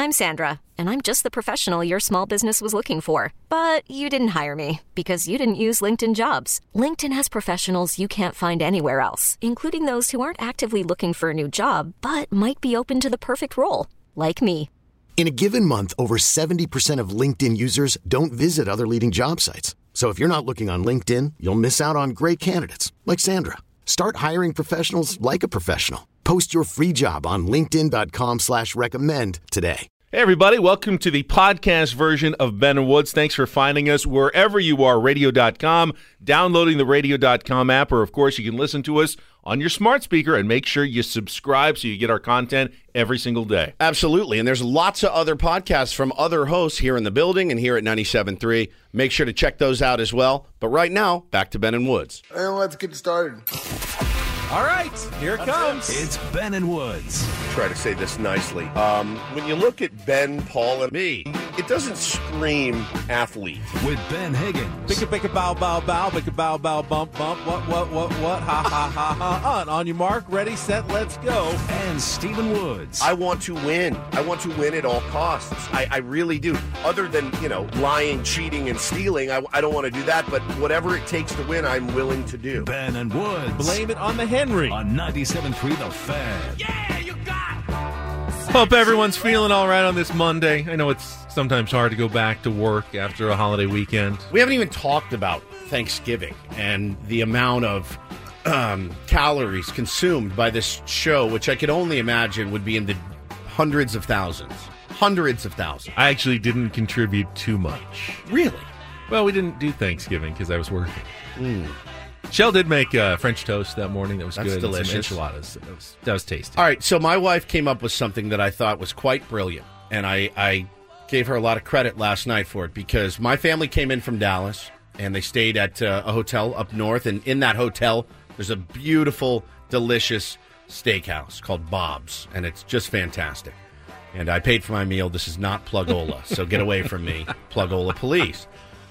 I'm Sandra, and I'm just the professional your small business was looking for. But you didn't hire me because you didn't use LinkedIn Jobs. LinkedIn has professionals you can't find anywhere else, including those who aren't actively looking for a new job, but might be open to the perfect role, like me. In a given month, over 70% of LinkedIn users don't visit other leading job sites. So if you're not looking on LinkedIn, you'll miss out on great candidates like Sandra. Start hiring professionals like a professional. Post your free job on linkedin.com/recommend today. Hey, everybody. Welcome to the podcast version of Ben and Woods. Thanks for finding us wherever you are, radio.com, downloading the radio.com app, or, of course, you can listen to us on your smart speaker, and make sure you subscribe so you get our content every single day. Absolutely. And there's lots of other podcasts from other hosts here in the building and here at 97.3. Make sure to check those out as well. But right now, back to Ben and Woods. And let's get started. All right, here it comes. It's Ben and Woods. Try to say this nicely. When you look at Ben, Paul, and me, it doesn't scream athlete. With Ben Higgins. Bicka bow bow bow, bicka bow bow bump bump. What? Ha ha ha ha. On your mark, ready, set, let's go. And Stephen Woods. I want to win. I want to win at all costs. I really do. Other than, lying, cheating, and stealing, I don't want to do that. But whatever it takes to win, I'm willing to do. Ben and Woods. Blame it on the Henry. On 97.3 The Fan. Yeah, you got it. Hope everyone's feeling all right on this Monday. I know it's sometimes hard to go back to work after a holiday weekend. We haven't even talked about Thanksgiving and the amount of calories consumed by this show, which I could only imagine would be in the hundreds of thousands. Hundreds of thousands. I actually didn't contribute too much. Really? Well, we didn't do Thanksgiving because I was working. Shell did make French toast that morning. That was That's good. delicious. And some enchiladas. That was tasty. All right, so my wife came up with something that I thought was quite brilliant, and I gave her a lot of credit last night for it because my family came in from Dallas, and they stayed at a hotel up north, and in that hotel, there's a beautiful, delicious steakhouse called Bob's, and it's just fantastic. And I paid for my meal. This is not Plugola, so get away from me, Plugola police.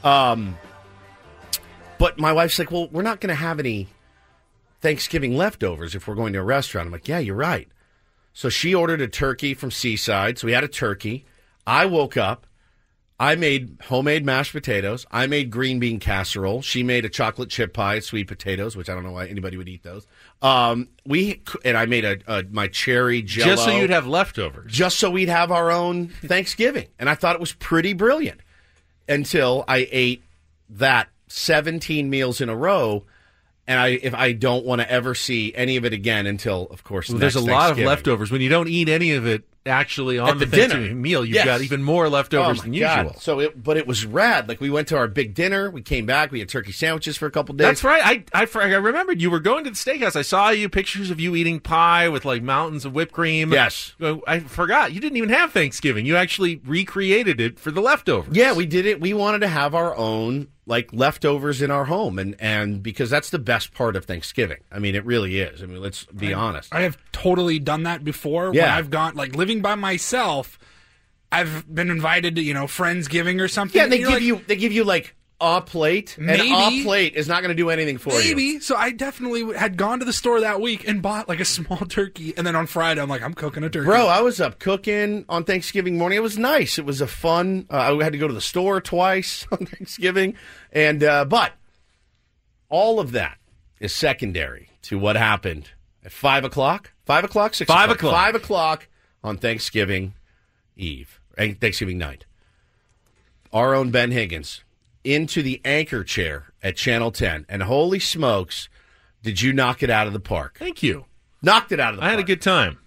But my wife's like, well, we're not going to have any Thanksgiving leftovers if we're going to a restaurant. I'm like, yeah, you're right. So she ordered a turkey from Seaside. So we had a turkey. I woke up. I made homemade mashed potatoes. I made green bean casserole. She made a chocolate chip pie, sweet potatoes, which I don't know why anybody would eat those. And I made my cherry Jell-O. Just so you'd have leftovers. Just so we'd have our own Thanksgiving. And I thought it was pretty brilliant until I ate that 17 meals in a row, and if I don't want to ever see any of it again until, of course, there's a lot of leftovers. When you don't eat any of it actually on At the Thanksgiving dinner meal, you've got even more leftovers than usual. So, but it was rad. Like, we went to our big dinner. We came back. We had turkey sandwiches for a couple days. That's right. I remembered you were going to the steakhouse. I saw pictures of you eating pie with like mountains of whipped cream. Yes. I forgot. You didn't even have Thanksgiving. You actually recreated it for the leftovers. Yeah, we did it. We wanted to have our own leftovers in our home, and because that's the best part of Thanksgiving. I mean, it really is. I mean, let's be honest. I have totally done that before. Yeah. When I've gone, living by myself, I've been invited to, Friendsgiving or something. Yeah, and they give you a plate, maybe, and a plate is not going to do anything for you. Maybe. So I definitely had gone to the store that week and bought a small turkey, and then on Friday I'm like, I'm cooking a turkey. Bro, I was up cooking on Thanksgiving morning. It was nice. It was a fun. I had to go to the store twice on Thanksgiving, and but all of that is secondary to what happened at 5 o'clock. 5 o'clock, 6 o'clock. 5 o'clock. 5 o'clock on Thanksgiving Eve, Thanksgiving night. Our own Ben Higgins into the anchor chair at Channel 10. And holy smokes, did you knock it out of the park. Thank you. Knocked it out of the park. I had a good time.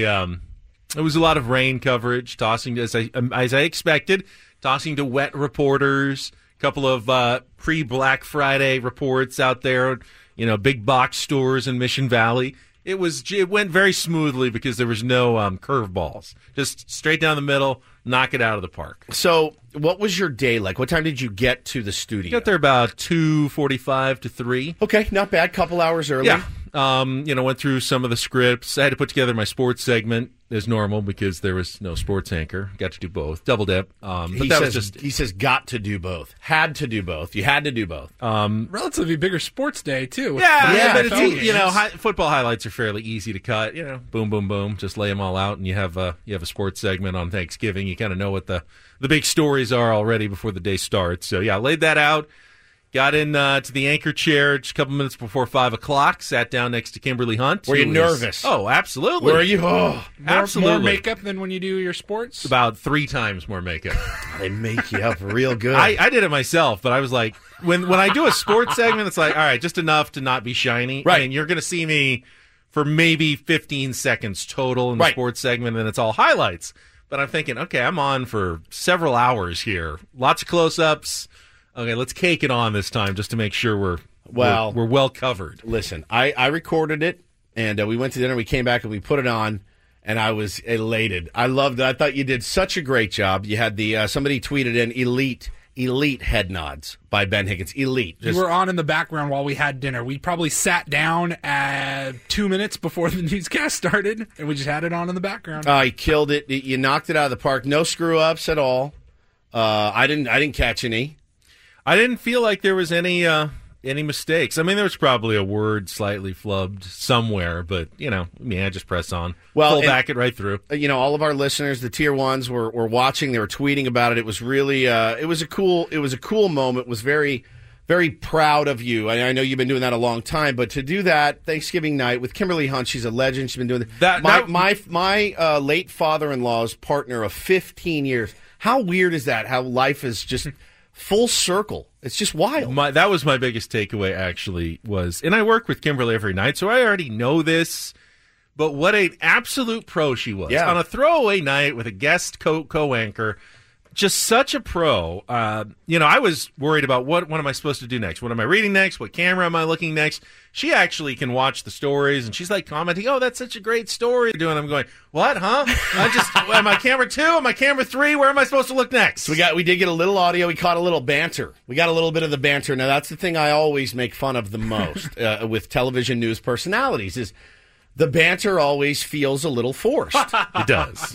It was a lot of rain coverage, tossing as I expected, tossing to wet reporters, a couple of pre-Black Friday reports out there, big box stores in Mission Valley. It went very smoothly because there was no curveballs. Just straight down the middle, knock it out of the park. So what was your day like? What time did you get to the studio? Got there about 2:45 to 3. Okay, not bad. Couple hours early. Yeah. Went through some of the scripts. I had to put together my sports segment as normal because there was no sports anchor. Got to do both. Double dip. He says got to do both. Had to do both. You had to do both. Relatively bigger sports day, too. But it's, football highlights are fairly easy to cut. Boom, boom, boom. Just lay them all out, and you have a sports segment on Thanksgiving. You kind of know what the big stories are already before the day starts. So, I laid that out. Got in to the anchor chair just a couple minutes before 5 o'clock. Sat down next to Kimberly Hunt. Were you nervous? Oh, absolutely. Were you? Oh, absolutely. More makeup than when you do your sports? About 3 times more makeup. They make you up real good. I did it myself, but I was like, when I do a sports segment, it's like, all right, just enough to not be shiny. Right. I mean, you're going to see me for maybe 15 seconds total in the sports segment, and it's all highlights. But I'm thinking, okay, I'm on for several hours here. Lots of close-ups. Okay, let's cake it on this time just to make sure we're well covered. Listen, I recorded it, and we went to dinner. We came back, and we put it on, and I was elated. I loved it. I thought you did such a great job. You had somebody tweeted in elite head nods by Ben Higgins. Elite. You were on in the background while we had dinner. We probably sat down at 2 minutes before the newscast started, and we just had it on in the background. You killed it. You knocked it out of the park. No screw-ups at all. I didn't catch any. I didn't feel like there was any mistakes. I mean, there was probably a word slightly flubbed somewhere, but I just press on. Pull back it right through. All of our listeners, the tier ones, were watching. They were tweeting about it. It was really it was a cool moment. Was very, very proud of you. I know you've been doing that a long time, but to do that Thanksgiving night with Kimberly Hunt, she's a legend. She's been doing that. My late father-in-law's partner of 15 years. How weird is that? How life is just full circle. It's just wild. That was my biggest takeaway, actually, and I work with Kimberly every night, so I already know this, but what an absolute pro she was. Yeah. On a throwaway night with a guest co-anchor, just such a pro. I was worried about what am I supposed to do next? What am I reading next? What camera am I looking next? She actually can watch the stories, and she's like commenting, "Oh, that's such a great story." I'm going, "What? Huh? Am I camera 2? Am I camera 3? Where am I supposed to look next?" We did get a little audio. We caught a little banter. We got a little bit of the banter. Now that's the thing I always make fun of the most with television news personalities is the banter always feels a little forced. It does.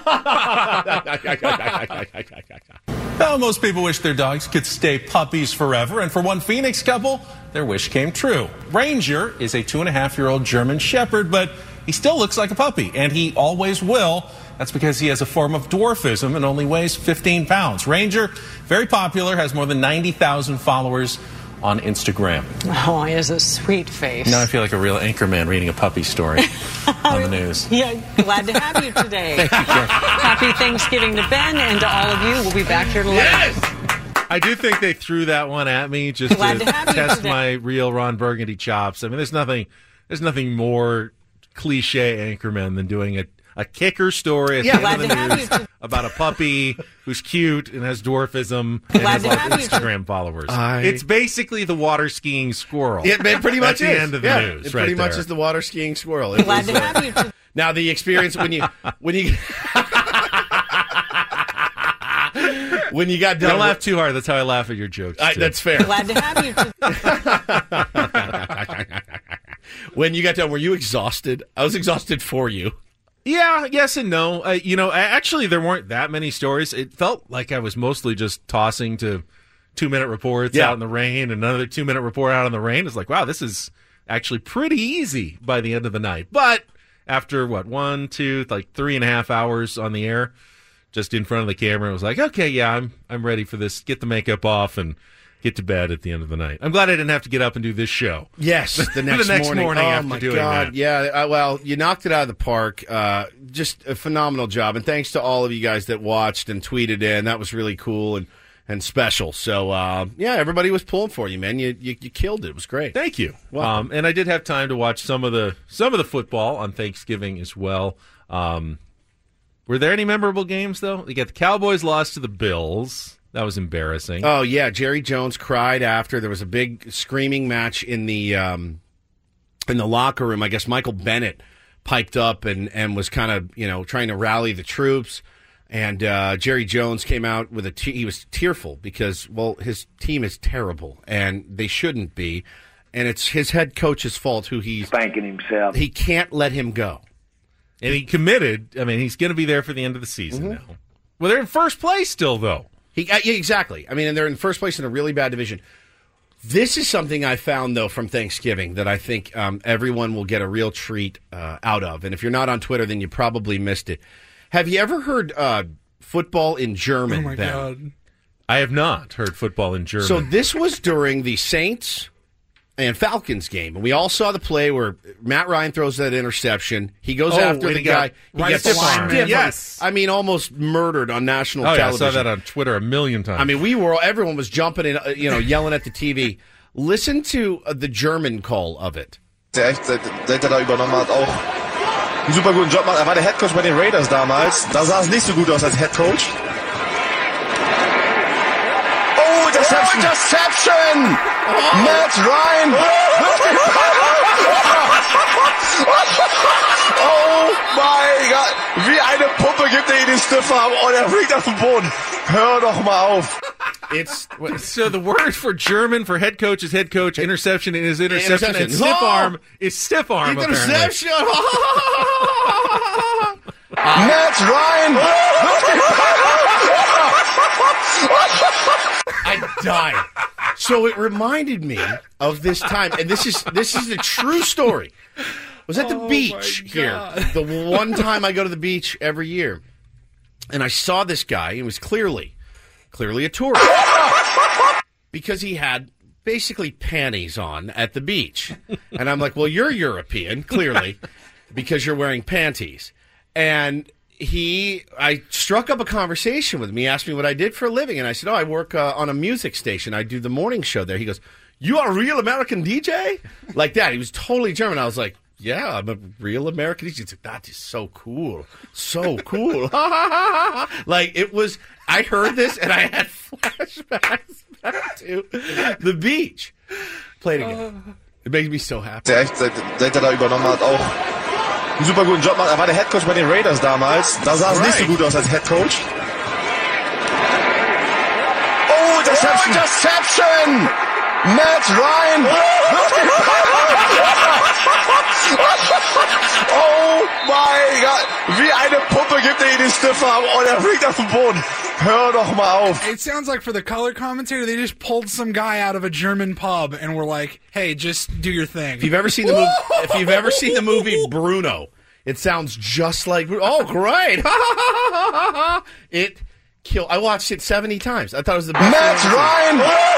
Well, most people wish their dogs could stay puppies forever, and for one Phoenix couple, their wish came true. Ranger is a 2.5-year-old German Shepherd, but he still looks like a puppy, and he always will. That's because he has a form of dwarfism and only weighs 15 pounds. Ranger, very popular, has more than 90,000 followers on Instagram. Oh, he has a sweet face. Now I feel like a real anchorman reading a puppy story on the news. Yeah, glad to have you today. Thank you, Jeff. Happy Thanksgiving to Ben and to all of you. We'll be back here to Yes! I do think they threw that one at me just to test my real Ron Burgundy chops. I mean, there's nothing more cliche anchorman than doing a kicker story at the end of the news about a puppy who's cute and has dwarfism and has a lot of Instagram followers. It's basically the water skiing squirrel. It pretty much is. At the end of the news. It pretty much is the water skiing squirrel. Glad to have you. Now the experience when you when you got done. Don't laugh too hard. That's how I laugh at your jokes. That's fair. Glad to have you. When you got done, were you exhausted? I was exhausted for you. Yeah, yes and no. Actually, there weren't that many stories. It felt like I was mostly just tossing to 2-minute reports out in the rain, and another 2-minute report out in the rain. It's like, wow, this is actually pretty easy by the end of the night. But after, 3.5 hours on the air, just in front of the camera, it was like, okay, yeah, I'm ready for this. Get the makeup off and get to bed at the end of the night. I'm glad I didn't have to get up and do this show. Yes, the next morning. Oh, after my doing God. that. Yeah, well, you knocked it out of the park. Just a phenomenal job. And thanks to all of you guys that watched and tweeted in. That was really cool and special. So, everybody was pulling for you, man. You killed it. It was great. Thank you. Welcome. And I did have time to watch some of the football on Thanksgiving as well. Were there any memorable games, though? You got the Cowboys lost to the Bills. That was embarrassing. Oh, yeah. Jerry Jones cried after. There was a big screaming match in the locker room. I guess Michael Bennett piped up and was kind of, trying to rally the troops. And Jerry Jones came out with he was tearful because, his team is terrible, and they shouldn't be. and it's his head coach's fault who he's spanking himself. He can't let him go. And he committed. I mean, he's going to be there for the end of the season now. Well, they're in first place still, though. Yeah, exactly. I mean, and they're in first place in a really bad division. This is something I found, though, from Thanksgiving that I think everyone will get a real treat out of. And if you're not on Twitter, then you probably missed it. Have you ever heard football in German? Oh, my God. I have not heard football in German. So this was during the Saints and Falcons game. And we all saw the play where Matt Ryan throws that interception. He goes after the guy. He right gets at the line. stiff. Yes. I mean, almost murdered on national I television. saw that on Twitter a million times. I mean, everyone was jumping in, yelling at the TV. Listen to the German call of it. Seit er da übernommen hat, auch einen super guten Job macht. Er war der Headcoach bei den Raiders damals. Da sah es nicht so gut aus als Headcoach. Oh, Interception! Interception! Matt Ryan! Oh mein Gott! Wie eine Puppe gibt er ihn den Stiffarm und er fliegt auf den Boden. Hör doch mal auf. So the word for German for head coach is head coach, interception is interception, and stiff arm is stiff arm. Interception! Matt Ryan! I died. So it reminded me of this time, and this is a true story. I was at the beach here, the one time I go to the beach every year, and I saw this guy. He was clearly a tourist because he had basically panties on at the beach, and I'm like, well, you're European, clearly, because you're wearing panties, and I struck up a conversation with him. He asked me what I did for a living, and I said, I work on a music station. I do the morning show there. He goes, you are a real American DJ? Like that. He was totally German. I was like, yeah, I'm a real American DJ. He's like, that is so cool. So cool. Like, it was, I heard this, and I had flashbacks back to the beach. Play it again. It makes me so happy. Seit er da übernommen hat, auch einen super guten Job macht. Er war der Headcoach bei den Raiders damals. Da sah es nicht so gut aus als Headcoach. Oh, Interception! Interception! Matt Ryan! Oh mein Gott! Wie eine Puppe gibt er ihn den Stiffarm und er fliegt auf den Boden. Hör doch mal auf. It sounds like for the color commentator, they just pulled some guy out of a German pub and were like, "Hey, just do your thing." If you've ever seen the movie Bruno, it sounds just like. Oh, great! I watched it 70 times. I thought it was the best. Matt Ryan.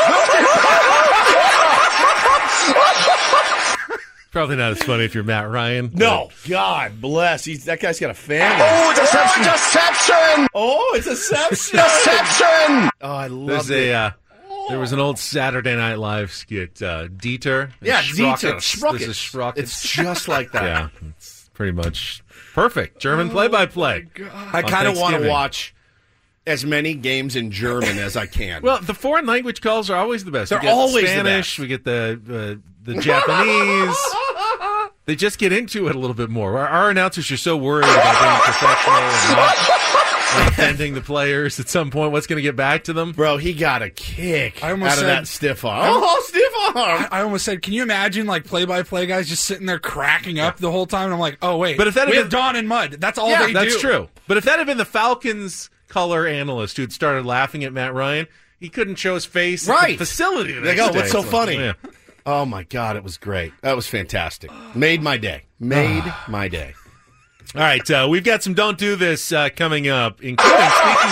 Probably not as funny if you're Matt Ryan. No, God bless. That guy's got a family. Oh, Interception! Interception! Oh, it's Interception! Interception! Oh, I love it. There was an old Saturday Night Live skit, Dieter. Yeah, Dieter. This is Schrockets. It's just like that. Yeah, it's pretty much perfect. German play-by-play. I kind of want to watch as many games in German as I can. Well, the foreign language calls are always the best. They're we get always Spanish, the best. We get the Japanese. They just get into it a little bit more. Our announcers are so worried about being professional and not offending the players at some point. What's going to get back to them? Bro, he got a kick out of that stiff arm. Stiff arm! I almost said, can you imagine like play-by-play guys just sitting there cracking up the whole time? And I'm like, oh, wait. But if that we had have been Dawn and Mud. That's all they do. That's true. But if that had been the Falcons color analyst who had started laughing at Matt Ryan, he couldn't show his face at the facility the next day. What's so funny? Yeah. Oh, my God, it was great. That was fantastic. Made my day. Made my day. All right, we've got some Don't Do This coming up, including,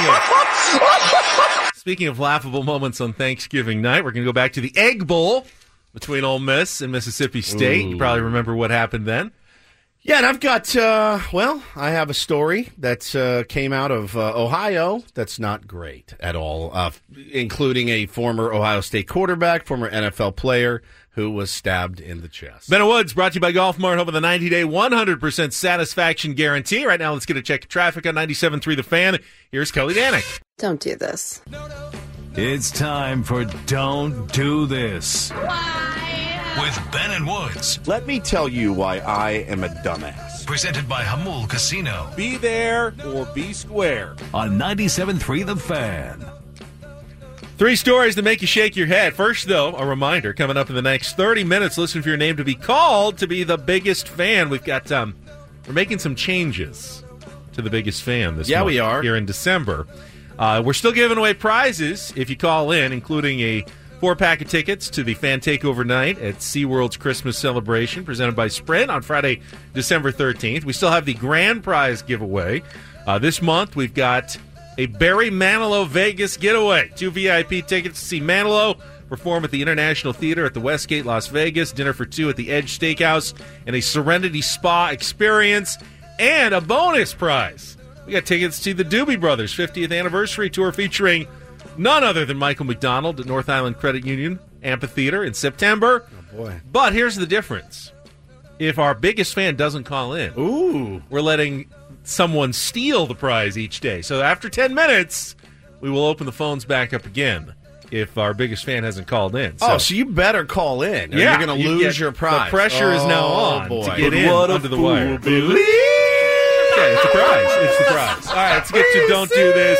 speaking of laughable moments on Thanksgiving night, we're going to go back to the Egg Bowl between Ole Miss and Mississippi State. You probably remember what happened then. Yeah, and I've got, I have a story that came out of Ohio that's not great at all, including a former Ohio State quarterback, former NFL player who was stabbed in the chest. Ben Woods, brought to you by Golf Mart, home of the 90-day 100% satisfaction guarantee. Right now, let's get a check of traffic on 97.3 The Fan. Here's Kelly Danik. Don't do this. It's time for Don't Do This. With Ben and Woods. Let me tell you why I am a dumbass. Presented by Hamul Casino. Be there or be square. On 97.3 The Fan. 3 stories that make you shake your head. First, though, a reminder, coming up in the next 30 minutes, listen for your name to be called to be the biggest fan. We've got, we're making some changes to the biggest fan this month. We are. Here in December. We're still giving away prizes if you call in, including a 4-pack of tickets to the Fan Takeover Night at SeaWorld's Christmas celebration presented by Sprint on Friday, December 13th. We still have the grand prize giveaway. This month, we've got a Barry Manilow Vegas getaway. 2 VIP tickets to see Manilow perform at the International Theater at the Westgate, Las Vegas, dinner for 2 at the Edge Steakhouse, and a Serenity Spa experience, and a bonus prize. We got tickets to the Doobie Brothers 50th Anniversary Tour featuring none other than Michael McDonald at North Island Credit Union Amphitheater in September. Oh, boy. But here's the difference. If our biggest fan doesn't call in, we're letting someone steal the prize each day. So after 10 minutes, we will open the phones back up again if our biggest fan hasn't called in. So you better call in or you're going to lose your prize. The pressure is now on to get in under the wire. Believe. Okay, it's a prize. It's the prize. All right, let's get to Don't Do This,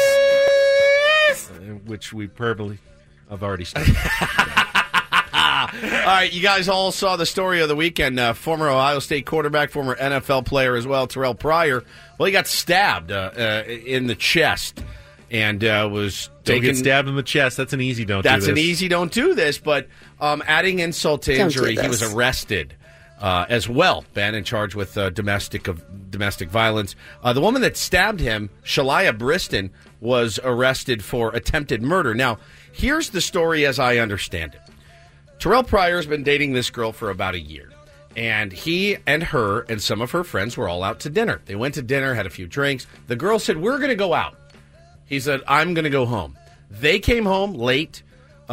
which we probably have already started. All right, you guys all saw the story of the weekend. Former Ohio State quarterback, former NFL player as well, Terrell Pryor. Well, he got stabbed in the chest and was Don't get stabbed in the chest. That's an easy don't do this. That's an easy don't do this, but adding insult to injury, he was arrested as well, Ben, and charged with domestic violence. The woman that stabbed him, Shalia Briston, was arrested for attempted murder. Now, here's the story as I understand it. Terrell Pryor has been dating this girl for about a year, and he and her and some of her friends were all out to dinner. They went to dinner, had a few drinks. The girl said, "We're going to go out." He said, "I'm going to go home." They came home late,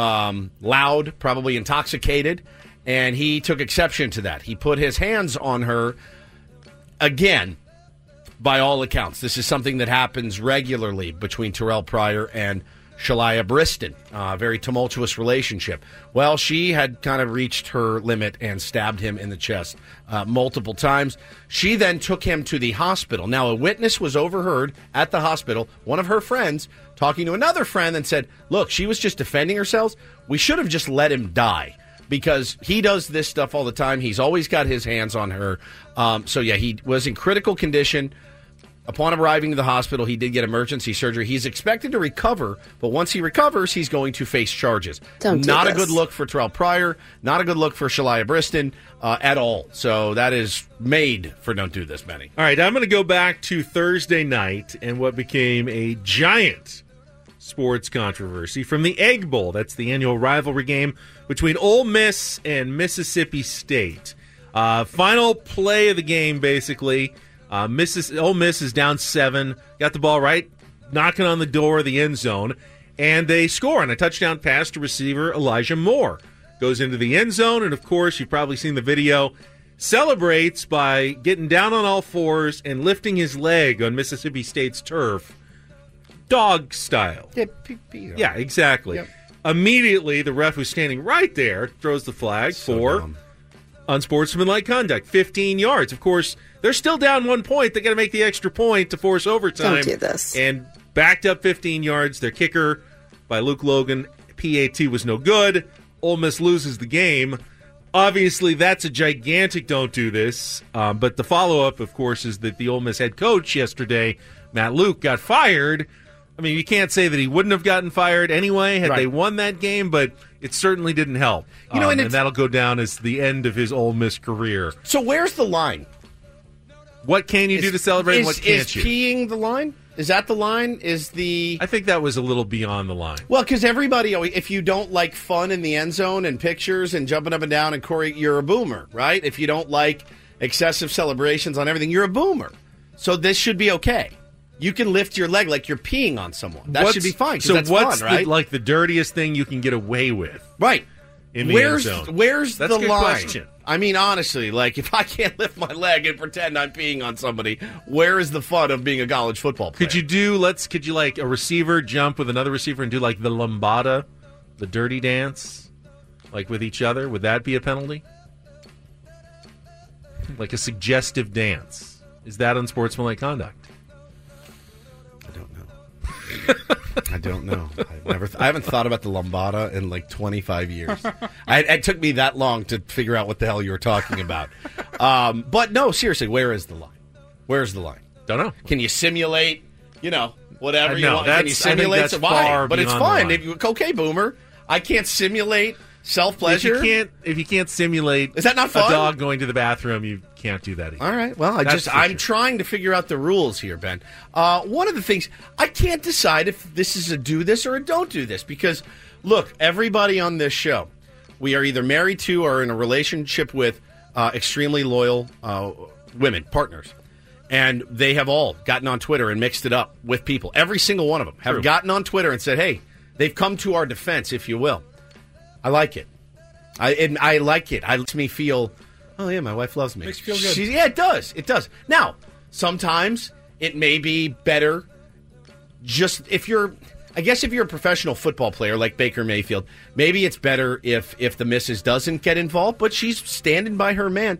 loud, probably intoxicated, and he took exception to that. He put his hands on her again. By all accounts, this is something that happens regularly between Terrell Pryor and Shalia Briston. Very tumultuous relationship. Well, she had kind of reached her limit and stabbed him in the chest multiple times. She then took him to the hospital. Now, a witness was overheard at the hospital, one of her friends, talking to another friend and said, "Look, she was just defending herself. We should have just let him die." Because he does this stuff all the time. He's always got his hands on her. He was in critical condition. Upon arriving to the hospital, he did get emergency surgery. He's expected to recover, but once he recovers, he's going to face charges. Not a good look for Terrell Pryor, not a good look for Shalia Briston at all. So that is made for Don't Do This, Benny. All right, I'm going to go back to Thursday night and what became a giant sports controversy from the Egg Bowl. That's the annual rivalry game between Ole Miss and Mississippi State. Final play of the game, basically. Ole Miss is down 7, got the ball right, knocking on the door of the end zone, and they score on a touchdown pass to receiver Elijah Moore. Goes into the end zone, and of course, you've probably seen the video, celebrates by getting down on all fours and lifting his leg on Mississippi State's turf, dog style. Yeah, exactly. Yep. Immediately, the ref who's standing right there throws the flag for unsportsmanlike conduct, 15 yards. Of course, they're still down 1 point. They got to make the extra point to force overtime. Don't do this. And backed up 15 yards. Their kicker by Luke Logan, PAT, was no good. Ole Miss loses the game. Obviously, that's a gigantic don't do this. But the follow-up, of course, is that the Ole Miss head coach yesterday, Matt Luke, got fired. I mean, you can't say that he wouldn't have gotten fired anyway had they won that game, but it certainly didn't help. And that'll go down as the end of his Ole Miss career. So where's the line? What can you do to celebrate and what can't is you? Is peeing the line? Is that the line? I think that was a little beyond the line. Well, because everybody, if you don't like fun in the end zone and pictures and jumping up and down and Corey, you're a boomer, right? If you don't like excessive celebrations on everything, you're a boomer. So this should be okay. You can lift your leg like you're peeing on someone. That should be fine. So that's what's fun, right? the dirtiest thing you can get away with? Right. In the end zone. Where's That's the a good line? question. I mean, honestly, if I can't lift my leg and pretend I'm peeing on somebody, where is the fun of being a college football player? Could you like a receiver jump with another receiver and do like the lambada, the dirty dance, like with each other? Would that be a penalty? Like a suggestive dance. Is that unsportsmanlike conduct? I don't know. I haven't thought about the lambada in like 25 years. It took me that long to figure out what the hell you were talking about. But no, seriously, where is the line? Where's the line? Don't know. Can you simulate, whatever you No, want? Can you simulate that's why? far But it's beyond the fine. line. Okay, Boomer. I can't simulate self-pleasure. If you can't simulate Is that not fun? a dog going to the bathroom, you can't do that either. All right. Well, I'm trying to figure out the rules here, Ben. One of the things, I can't decide if this is a do this or a don't do this because, look, everybody on this show, we are either married to or in a relationship with extremely loyal women, partners. And they have all gotten on Twitter and mixed it up with people. Every single one of them have gotten on Twitter and said, hey, they've come to our defense, if you will. I like it. I like it. It makes me feel, oh, yeah, my wife loves me. Makes you feel good. Yeah, it does. It does. Now, sometimes it may be better just if you're a professional football player like Baker Mayfield, maybe it's better if the missus doesn't get involved, but she's standing by her man.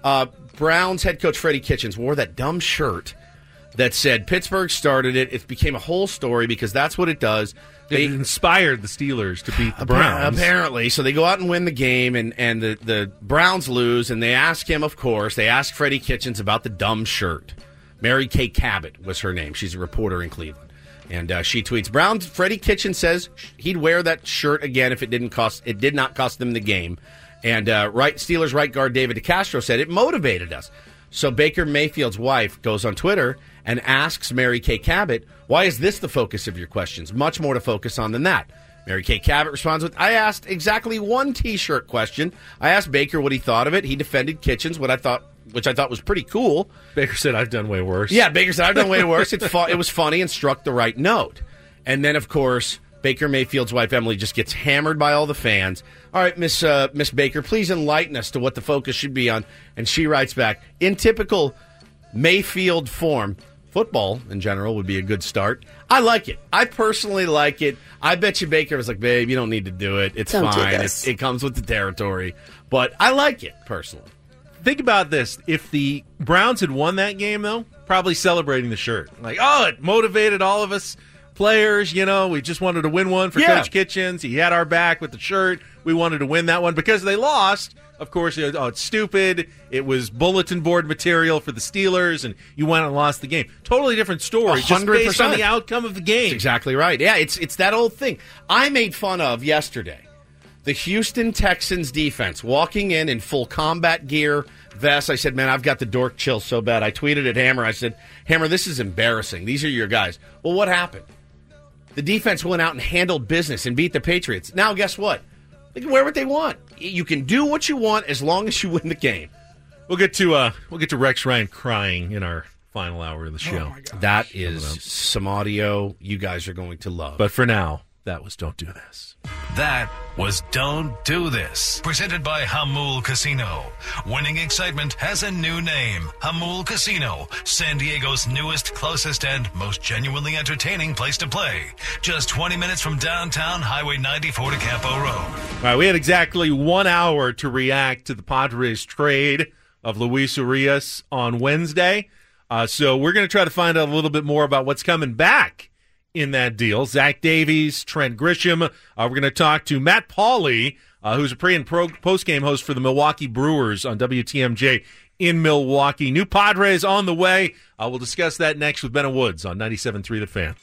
Browns head coach Freddie Kitchens wore that dumb shirt that said Pittsburgh started it. It became a whole story because that's what it does. It inspired the Steelers to beat the Browns. Apparently. So they go out and win the game, and the Browns lose, and they ask him, of course, they ask Freddie Kitchens about the dumb shirt. Mary Kay Cabot was her name. She's a reporter in Cleveland. And she tweets, Freddie Kitchens says he'd wear that shirt again if it did not cost them the game. And Steelers right guard David DeCastro said it motivated us. So Baker Mayfield's wife goes on Twitter and asks Mary Kay Cabot, why is this the focus of your questions? Much more to focus on than that. Mary Kay Cabot responds with, I asked exactly one T-shirt question. I asked Baker what he thought of it. He defended Kitchens, which I thought was pretty cool. Baker said, I've done way worse. Yeah, Baker said, I've done way worse. It was funny and struck the right note. And then, of course, Baker Mayfield's wife, Emily, just gets hammered by all the fans. All right, Miss Baker, please enlighten us to what the focus should be on. And she writes back, in typical Mayfield form, football in general would be a good start. I like it. I personally like it. I bet you Baker was like, babe, you don't need to do it. It's fine. It comes with the territory. But I like it, personally. Think about this. If the Browns had won that game, though, probably celebrating the shirt. Like, oh, it motivated all of us players. We just wanted to win one for Coach Kitchens. He had our back with the shirt. We wanted to win that one. Because they lost, of course, it's stupid. It was bulletin board material for the Steelers, and you went and lost the game. Totally different story, 100%. Just based on the outcome of the game. That's exactly right. Yeah, it's that old thing. I made fun of yesterday the Houston Texans defense walking in full combat gear, vests. I said, man, I've got the dork chill so bad. I tweeted at Hammer. I said, Hammer, this is embarrassing. These are your guys. Well, what happened? The defense went out and handled business and beat the Patriots. Now, guess what? They can wear what they want. You can do what you want as long as you win the game. We'll get to Rex Ryan crying in our final hour of the show. That is some audio you guys are going to love. But for now, that was Don't Do This. That was Don't Do This. Presented by Hamul Casino. Winning excitement has a new name. Hamul Casino. San Diego's newest, closest, and most genuinely entertaining place to play. Just 20 minutes from downtown Highway 94 to Campo Road. All right, we had exactly 1 hour to react to the Padres trade of Luis Urias on Wednesday. So we're going to try to find out a little bit more about what's coming back in that deal. Zach Davies, Trent Grisham. We're going to talk to Matt Pauley, who's a pre- and post-game host for the Milwaukee Brewers on WTMJ in Milwaukee. New Padres on the way. We'll discuss that next with Ben Woods on 97.3 The Fan.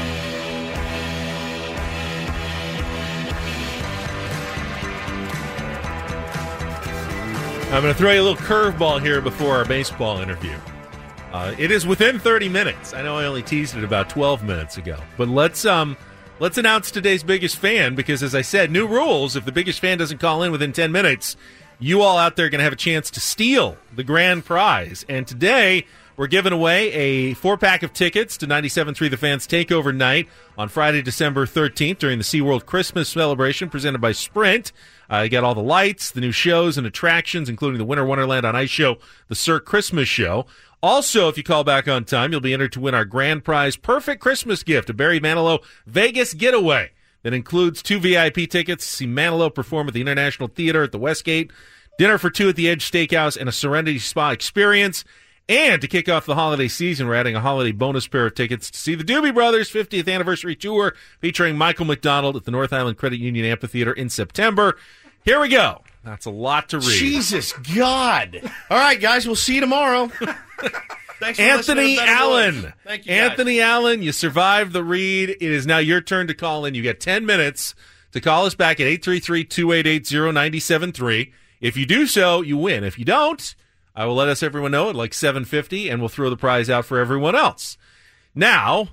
I'm going to throw you a little curveball here before our baseball interview. It is within 30 minutes. I know I only teased it about 12 minutes ago. But let's announce today's biggest fan because, as I said, new rules. If the biggest fan doesn't call in within 10 minutes, you all out there are going to have a chance to steal the grand prize. And today, we're giving away a 4-pack of tickets to 97.3 The Fan's Takeover Night on Friday, December 13th during the SeaWorld Christmas celebration presented by Sprint. You got all the lights, the new shows and attractions, including the Winter Wonderland on Ice show, the Cirque Christmas show. Also, if you call back on time, you'll be entered to win our grand prize perfect Christmas gift, a Barry Manilow Vegas getaway that includes 2 VIP tickets to see Manilow perform at the International Theater at the Westgate, dinner for 2 at the Edge Steakhouse, and a Serenity Spa experience. And to kick off the holiday season, we're adding a holiday bonus pair of tickets to see the Doobie Brothers 50th Anniversary Tour featuring Michael McDonald at the North Island Credit Union Amphitheater in September. Here we go. That's a lot to read. Jesus God. All right, guys, we'll see you tomorrow. Thanks for Anthony Allen. Thank you, guys. Anthony Allen, you survived the read. It is now your turn to call in. You get 10 minutes to call us back at 833-288-0973. If you do so, you win. If you don't, I will let everyone know at like 7:50, and we'll throw the prize out for everyone else. Now,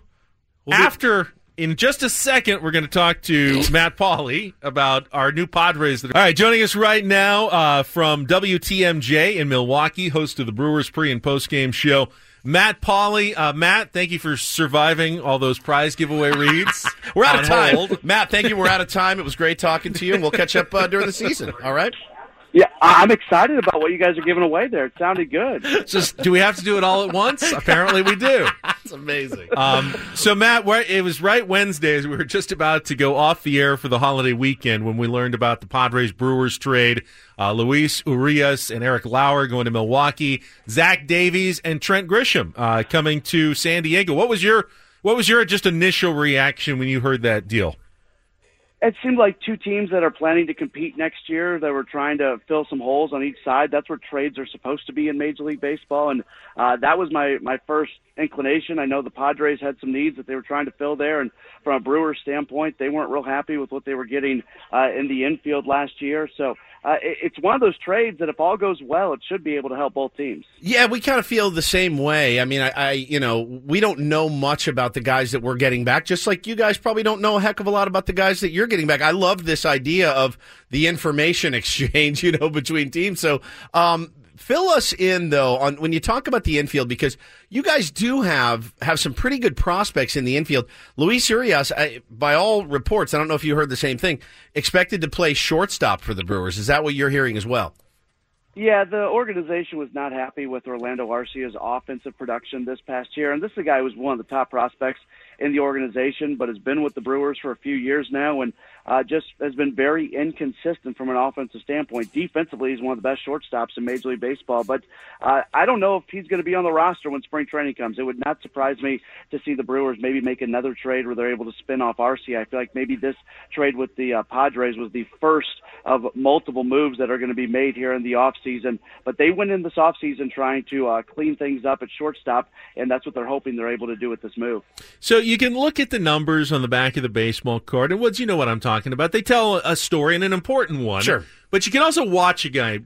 in just a second, we're going to talk to Matt Pauley about our new Padres. All right, joining us right now from WTMJ in Milwaukee, host of the Brewers pre- and post-game show, Matt Pauley. Matt, thank you for surviving all those prize giveaway reads. We're out of time. Matt, thank you. We're out of time. It was great talking to you, and we'll catch up during the season. All right? Yeah, I'm excited about what you guys are giving away there. It sounded good. Just, do we have to do it all at once? Apparently we do. That's amazing. So, Matt, it was right Wednesday as we were just about to go off the air for the holiday weekend when we learned about the Padres-Brewers trade. Luis Urias and Eric Lauer going to Milwaukee. Zach Davies and Trent Grisham coming to San Diego. What was your just initial reaction when you heard that deal? It seemed like two teams that are planning to compete next year, that were trying to fill some holes on each side. That's where trades are supposed to be in Major League Baseball, and that was my first inclination. I know the Padres had some needs that they were trying to fill there, and from a Brewers standpoint, they weren't real happy with what they were getting in the infield last year. So it's one of those trades that if all goes well, it should be able to help both teams. Yeah, we kind of feel the same way. I mean, we don't know much about the guys that we're getting back, just like you guys probably don't know a heck of a lot about the guys that you're getting back. I love this idea of the information exchange, between teams. So, fill us in, though, on when you talk about the infield, because you guys do have some pretty good prospects in the infield. Luis Urias, by all reports, I don't know if you heard the same thing, expected to play shortstop for the Brewers. Is that what you're hearing as well? Yeah, the organization was not happy with Orlando Arcia's offensive production this past year, and this is a guy who was one of the top prospects in the organization, but has been with the Brewers for a few years now, and just has been very inconsistent from an offensive standpoint. Defensively, he's one of the best shortstops in Major League Baseball, but I don't know if he's going to be on the roster when spring training comes. It would not surprise me to see the Brewers maybe make another trade where they're able to spin off Arcia. I feel like maybe this trade with the Padres was the first of multiple moves that are going to be made here in the offseason, but they went in this offseason trying to clean things up at shortstop, and that's what they're hoping they're able to do with this move. So you can look at the numbers on the back of the baseball card, and you know what I'm talking about. They tell a story, and an important one. Sure. But you can also watch a guy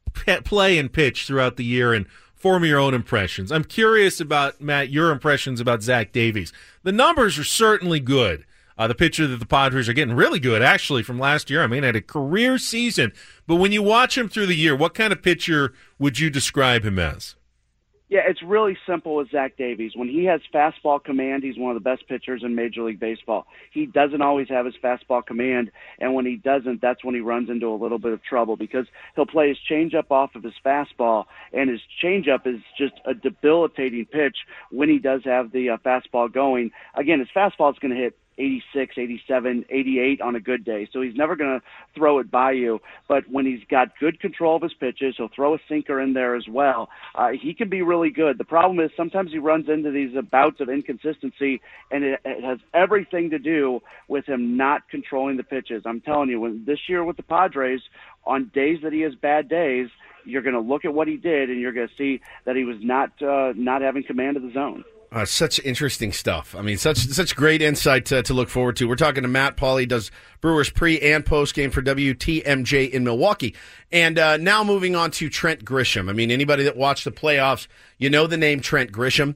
play and pitch throughout the year and form your own impressions. I'm curious about, Matt, your impressions about Zach Davies. The numbers are certainly good. The pitcher that the Padres are getting really good, actually, from last year. I mean, had a career season. But when you watch him through the year, what kind of pitcher would you describe him as? Yeah, it's really simple with Zach Davies. When he has fastball command, he's one of the best pitchers in Major League Baseball. He doesn't always have his fastball command, and when he doesn't, that's when he runs into a little bit of trouble because he'll play his changeup off of his fastball, and his changeup is just a debilitating pitch when he does have the fastball going. Again, his fastball is going to hit 86, 87, 88 on a good day. So he's never going to throw it by you. But when he's got good control of his pitches, he'll throw a sinker in there as well. He can be really good. The problem is sometimes he runs into these bouts of inconsistency, and it has everything to do with him not controlling the pitches. I'm telling you, when this year with the Padres, on days that he has bad days, you're going to look at what he did, and you're going to see that he was not having command of the zone. Such interesting stuff. I mean, such great insight to look forward to. We're talking to Matt Pauley, does Brewers pre- and post-game for WTMJ in Milwaukee. And now moving on to Trent Grisham. I mean, anybody that watched the playoffs, you know the name Trent Grisham.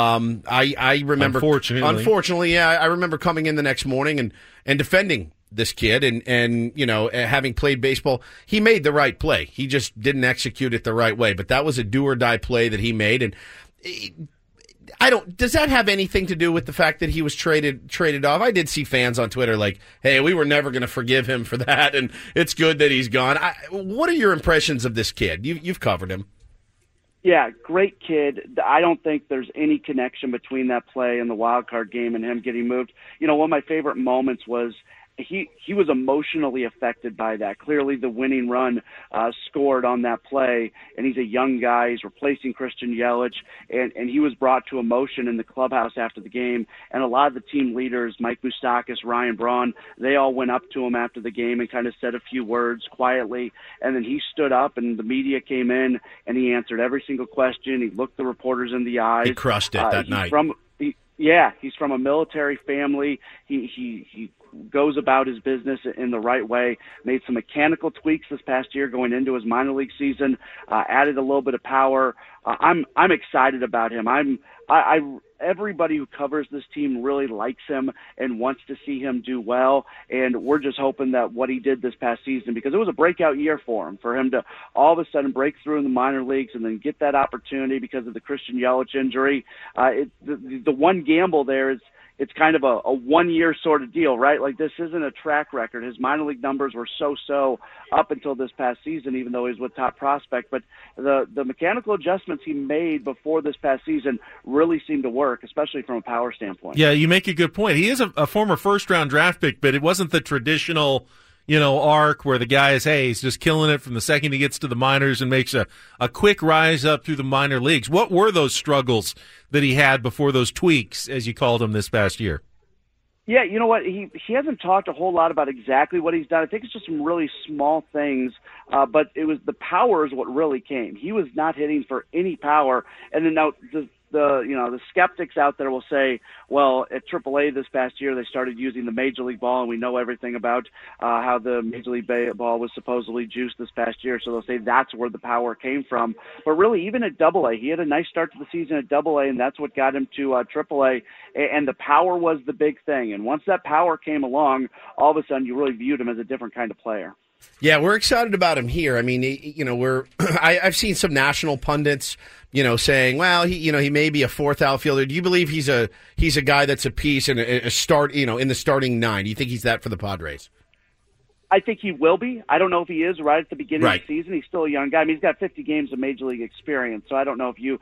I remember, unfortunately, yeah, I remember coming in the next morning and defending this kid and having played baseball, he made the right play. He just didn't execute it the right way. But that was a do-or-die play that he made, and does that have anything to do with the fact that he was traded off? I did see fans on Twitter like, hey, we were never going to forgive him for that, and it's good that he's gone. What are your impressions of this kid? You've covered him. Yeah, great kid. I don't think there's any connection between that play and the wild card game and him getting moved. You know, one of my favorite moments was he was emotionally affected by that. Clearly the winning run scored on that play, and he's a young guy. He's replacing Christian Yelich, and he was brought to emotion in the clubhouse after the game. And a lot of the team leaders, Mike Moustakas, Ryan Braun, they all went up to him after the game and kind of said a few words quietly. And then he stood up, and the media came in, and he answered every single question. He looked the reporters in the eyes. He crushed it that night. He's from a military family. He goes about his business in the right way. Made some mechanical tweaks this past year going into his minor league season. Added a little bit of power. I'm excited about him. Everybody who covers this team really likes him and wants to see him do well, and we're just hoping that what he did this past season, because it was a breakout year for him to all of a sudden break through in the minor leagues and then get that opportunity because of the Christian Yelich injury. The one gamble there is it's kind of a one-year sort of deal, right? Like, this isn't a track record. His minor league numbers were so up until this past season, even though he's with top prospect. But the mechanical adjustments he made before this past season really seemed to work, especially from a power standpoint. Yeah, you make a good point. He is a former first-round draft pick, but it wasn't the traditional arc where the guy is, he's just killing it from the second he gets to the minors and makes a quick rise up through the minor leagues. What were those struggles that he had before those tweaks, as you called them, this past year? Yeah, you know what? He hasn't talked a whole lot about exactly what he's done. I think it's just some really small things, but it was the power is what really came. He was not hitting for any power. And then now the skeptics out there will say, well, at AAA this past year they started using the Major League ball, and we know everything about how the Major League ball was supposedly juiced this past year, so they'll say that's where the power came from. But really, even at AA, he had a nice start to the season at AA, and that's what got him to AAA, and the power was the big thing. And once that power came along, all of a sudden you really viewed him as a different kind of player. Yeah, we're excited about him here. I mean, I've seen some national pundits, saying, well, he may be a fourth outfielder. Do you believe he's a guy that's a piece and a start, in the starting nine? Do you think he's that for the Padres? I think he will be. I don't know if he is right at the beginning of the season. He's still a young guy. I mean, he's got 50 games of Major League experience, so I don't know if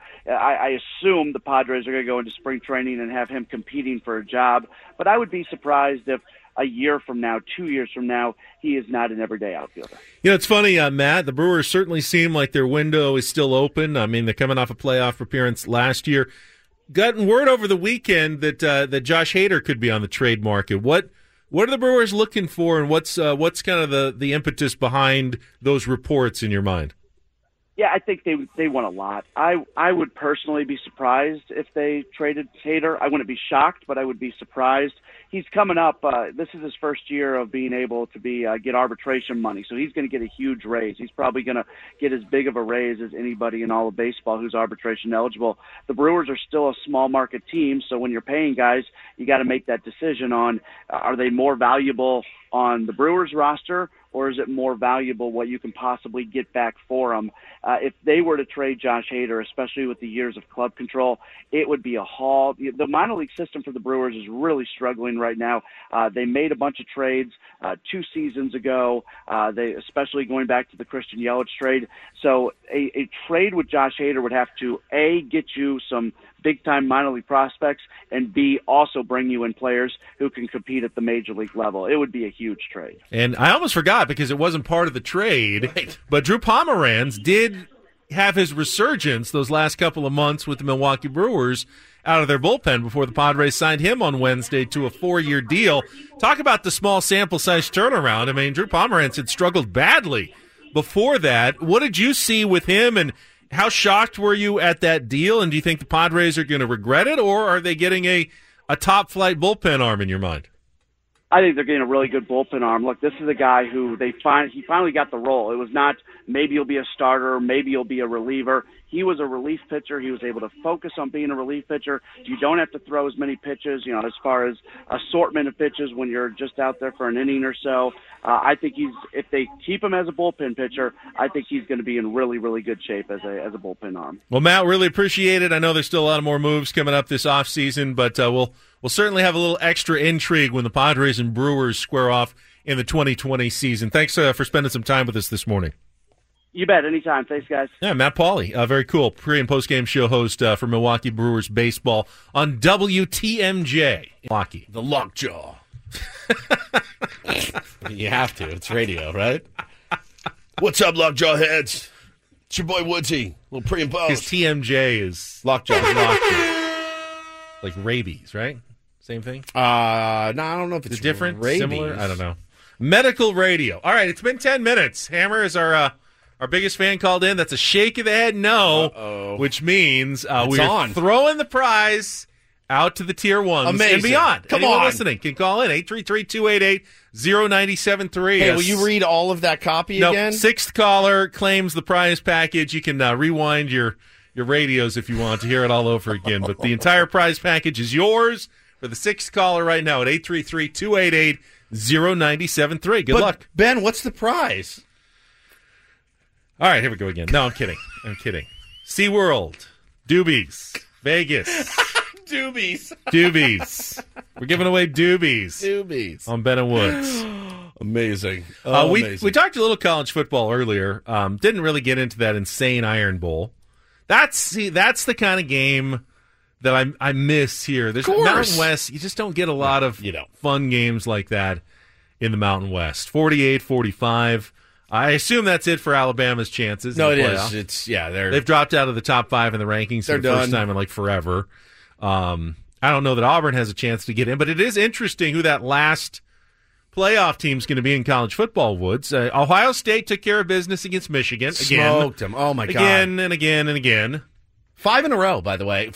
I assume the Padres are going to go into spring training and have him competing for a job, but I would be surprised if a year from now, 2 years from now, he is not an everyday outfielder. It's funny, Matt, the Brewers certainly seem like their window is still open. I mean, they're coming off a playoff appearance last year. Gotten word over the weekend that Josh Hader could be on the trade market. What are the Brewers looking for, and what's kind of the impetus behind those reports in your mind? Yeah, I think they want a lot. I would personally be surprised if they traded Hader. I wouldn't be shocked, but I would be surprised. He's coming up. This is his first year of being able to get arbitration money, so he's going to get a huge raise. He's probably going to get as big of a raise as anybody in all of baseball who's arbitration eligible. The Brewers are still a small market team, so when you're paying guys, you got to make that decision on are they more valuable on the Brewers roster, or is it more valuable what you can possibly get back for them? If they were to trade Josh Hader, especially with the years of club control, it would be a haul. The minor league system for the Brewers is really struggling right now. They made a bunch of trades 2 seasons ago, they especially going back to the Christian Yelich trade. So a trade with Josh Hader would have to, A, get you some big-time minor league prospects, and B, also bring you in players who can compete at the major league level. It would be a huge trade. And I almost forgot because it wasn't part of the trade, but Drew Pomeranz did have his resurgence those last couple of months with the Milwaukee Brewers out of their bullpen before the Padres signed him on Wednesday to a 4-year deal. Talk about the small sample size turnaround. I mean, Drew Pomeranz had struggled badly before that. What did you see with him, and how shocked were you at that deal, and do you think the Padres are going to regret it, or are they getting a top-flight bullpen arm in your mind? I think they're getting a really good bullpen arm. Look, this is a guy who he finally got the role. It was not maybe you'll be a starter, maybe you'll be a reliever. He was a relief pitcher. He was able to focus on being a relief pitcher. You don't have to throw as many pitches, as far as assortment of pitches when you're just out there for an inning or so. I think if they keep him as a bullpen pitcher, I think he's going to be in really, really good shape as a bullpen arm. Well, Matt, really appreciate it. I know there's still a lot of more moves coming up this offseason, but we'll certainly have a little extra intrigue when the Padres and Brewers square off in the 2020 season. Thanks for spending some time with us this morning. You bet. Anytime. Thanks, guys. Yeah, Matt Pauley, very cool. Pre- and post-game show host for Milwaukee Brewers baseball on WTMJ. Milwaukee. The Lockjaw. You have to. It's radio, right? What's up, Lockjaw heads? It's your boy Woodsy. Little pre and post. His TMJ is Lockjaw. Like rabies, right? Same thing? No, I don't know if it's different, rabies. similar. I don't know. Medical radio. All right, it's been 10 minutes. Hammer is our biggest fan called in. That's a shake of the head no, which means we're throwing the prize out to the tier ones Amazing. and beyond. Come Anyone on. listening can call in 833-288-0973. Hey, will you read all of that copy again? Sixth caller claims the prize package. You can rewind your radios if you want to hear it all over again. But the entire prize package is yours for the sixth caller right now at 833-288-0973. Good luck. Ben, what's the prize? All right, here we go again. No, I'm kidding. SeaWorld, Doobies, Vegas. Doobies. We're giving away Doobies. On Ben and Woods. Amazing. We talked a little college football earlier. Didn't really get into that insane Iron Bowl. That's the kind of game that I miss here. There's Mountain West. You just don't get a lot of fun games like that in the Mountain West. 48-45. I assume that's it for Alabama's chances. No, in the it playoff. is. They've dropped out of the top 5 in the rankings for the first time in like forever. I don't know that Auburn has a chance to get in, but it is interesting who that last playoff team's going to be in college football, Woods. Ohio State took care of business against Michigan. Smoked them. Oh, my God. Again and again and again. 5 in a row, by the way.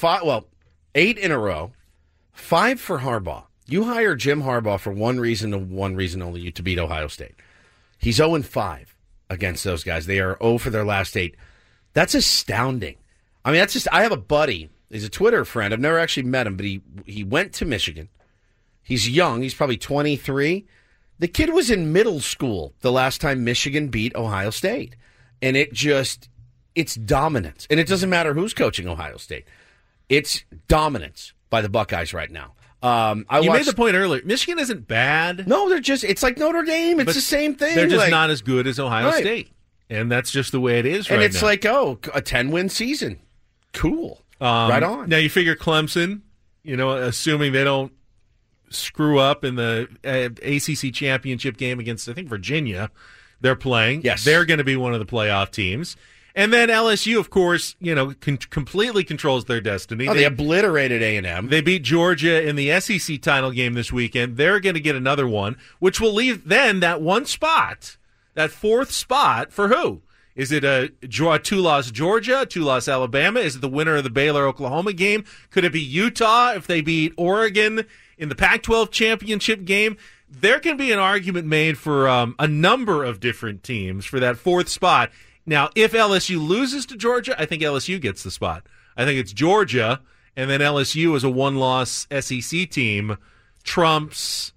8 in a row. 5 for Harbaugh. You hire Jim Harbaugh for one reason and one reason only, to beat Ohio State. He's 0-5 against those guys. They are 0 for their last 8. That's astounding. I mean, I have a buddy. He's a Twitter friend. I've never actually met him, but he went to Michigan. He's young. He's probably 23. The kid was in middle school the last time Michigan beat Ohio State. And it's dominance. And it doesn't matter who's coaching Ohio State. It's dominance by the Buckeyes right now. You made the point earlier. Michigan isn't bad. No, it's like Notre Dame. It's the same thing. They're just not as good as Ohio State. And that's just the way it is right now. And it's like, a 10-win season. Cool. Right on. Now you figure Clemson, assuming they don't screw up in the ACC championship game against, I think, Virginia, they're playing. Yes. They're going to be one of the playoff teams. And then LSU, of course, completely controls their destiny. They obliterated A&M. They beat Georgia in the SEC title game this weekend. They're going to get another one, which will leave then that one spot, that 4th spot, for who? Is it a 2-loss Georgia, a 2-loss Alabama? Is it the winner of the Baylor-Oklahoma game? Could it be Utah if they beat Oregon in the Pac-12 championship game? There can be an argument made for a number of different teams for that 4th spot. Now, if LSU loses to Georgia, I think LSU gets the spot. I think it's Georgia, and then LSU as a 1-loss SEC team trumps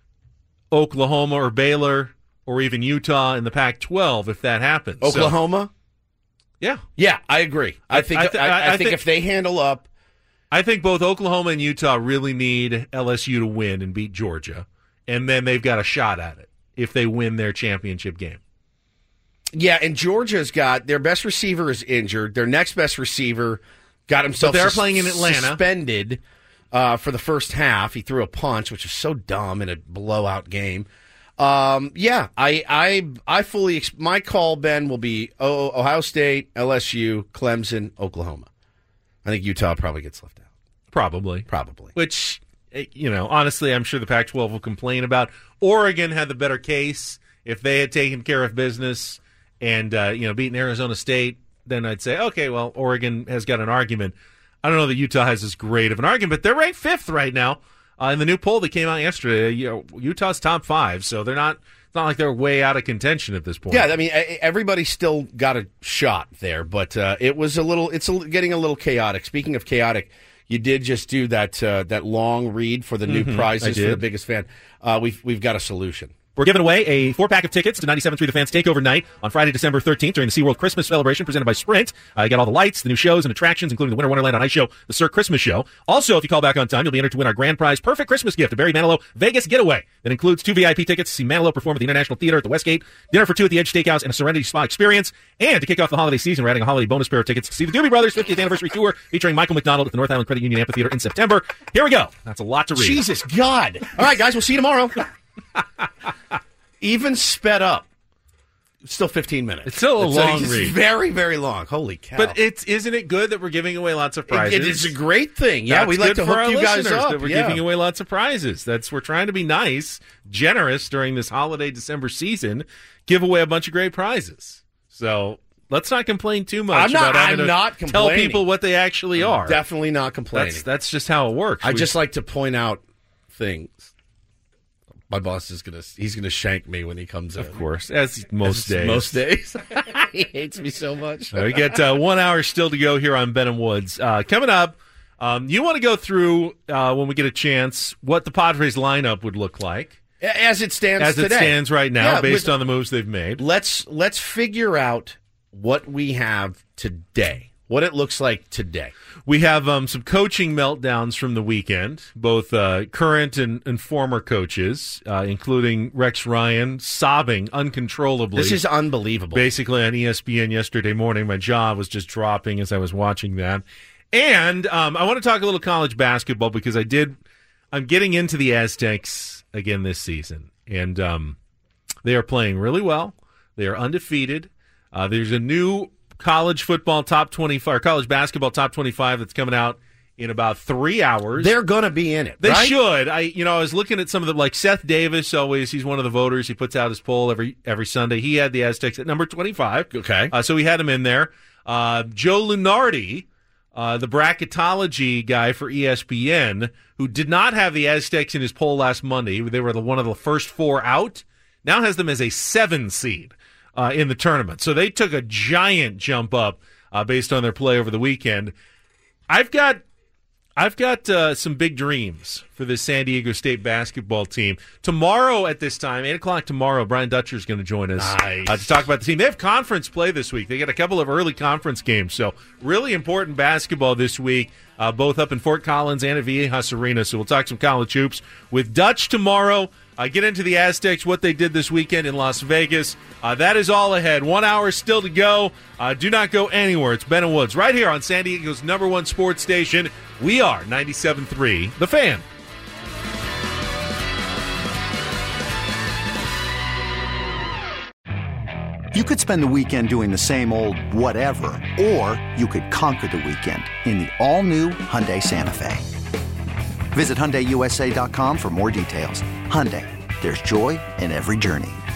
Oklahoma or Baylor or even Utah in the Pac-12 if that happens. Oklahoma? Yeah. Yeah, I agree. I think if they handle up. I think both Oklahoma and Utah really need LSU to win and beat Georgia, and then they've got a shot at it if they win their championship game. Yeah, and Georgia's got their best receiver is injured. Their next best receiver got himself playing in Atlanta. Suspended for the first half. He threw a punch, which is so dumb in a blowout game. I fully my call, Ben, will be Ohio State, LSU, Clemson, Oklahoma. I think Utah probably gets left out. Probably. Which, honestly, I'm sure the Pac-12 will complain about. Oregon had the better case. If they had taken care of business and, beaten Arizona State, then I'd say, okay, well, Oregon has got an argument. I don't know that Utah has as great of an argument, but they're ranked 5th right now. In the new poll that came out yesterday, Utah's top 5, so they're not. It's not like they're way out of contention at this point. Yeah, I mean, everybody's still got a shot there, but it's getting a little chaotic. Speaking of chaotic, you did just do that long read for the new prizes for the biggest fan. We've got a solution. We're giving away a 4-pack of tickets to 97.3 The Fan's Takeover Night on Friday, December 13th during the SeaWorld Christmas celebration presented by Sprint. You got all the lights, the new shows, and attractions, including the Winter Wonderland on Ice show, the Cirque Christmas Show. Also, if you call back on time, you'll be entered to win our grand prize perfect Christmas gift, a Barry Manilow Vegas getaway that includes 2 VIP tickets to see Manilow perform at the International Theater at the Westgate, dinner for 2 at the Edge Steakhouse, and a Serenity Spa experience. And to kick off the holiday season, we're adding a holiday bonus pair of tickets to see the Doobie Brothers 50th Anniversary Tour featuring Michael McDonald at the North Island Credit Union Amphitheater in September. Here we go. That's a lot to read. Jesus God. All right, guys, we'll see you tomorrow. even sped up. Still 15 minutes. It's still a long read. Very, very long. Holy cow. But isn't it good that we're giving away lots of prizes? It is a great thing. Yeah, we like to hook you guys up. That we're giving away lots of prizes. We're trying to be nice, generous during this holiday December season, give away a bunch of great prizes. So let's not complain too much about having to tell people what they actually are. Definitely not complaining. That's just how it works. I just like to point out things. My boss is he's gonna shank me when he comes in. Of course, as most days. Most days. He hates me so much. We get 1 hour still to go here on Ben and Woods. Coming up, you want to go through, when we get a chance, what the Padres lineup would look like. As it stands today. As it stands right now, based on the moves they've made. Let's figure out what we have today. What it looks like today. We have some coaching meltdowns from the weekend, both current and former coaches, including Rex Ryan sobbing uncontrollably. This is unbelievable. Basically on ESPN yesterday morning. My jaw was just dropping as I was watching that. And I want to talk a little college basketball because I'm getting into the Aztecs again this season. And they are playing really well. They are undefeated. There's a new college football top 25 or college basketball top 25 that's coming out in about 3 hours. They're going to be in it. They right? should. I was looking at some of them, like Seth Davis. He's one of the voters. He puts out his poll every Sunday. He had the Aztecs at number 25. Okay, so he had him in there. Joe Lunardi, the bracketology guy for ESPN, who did not have the Aztecs in his poll last Monday. They were one of the first 4 out. Now has them as a 7 seed. In the tournament. So they took a giant jump up based on their play over the weekend. I've got some big dreams for this San Diego State basketball team. Tomorrow at this time, 8 o'clock tomorrow, Brian Dutcher is going to join us to talk about the team. They have conference play this week. They got a couple of early conference games. So really important basketball this week, both up in Fort Collins and at Viejas Arena. So we'll talk some college hoops with Dutch tomorrow. Get into the Aztecs, what they did this weekend in Las Vegas. That is all ahead. 1 hour still to go. Do not go anywhere. It's Ben and Woods right here on San Diego's #1 sports station. We are 97.3 The Fan. You could spend the weekend doing the same old whatever, or you could conquer the weekend in the all-new Hyundai Santa Fe. Visit HyundaiUSA.com for more details. Hyundai, there's joy in every journey.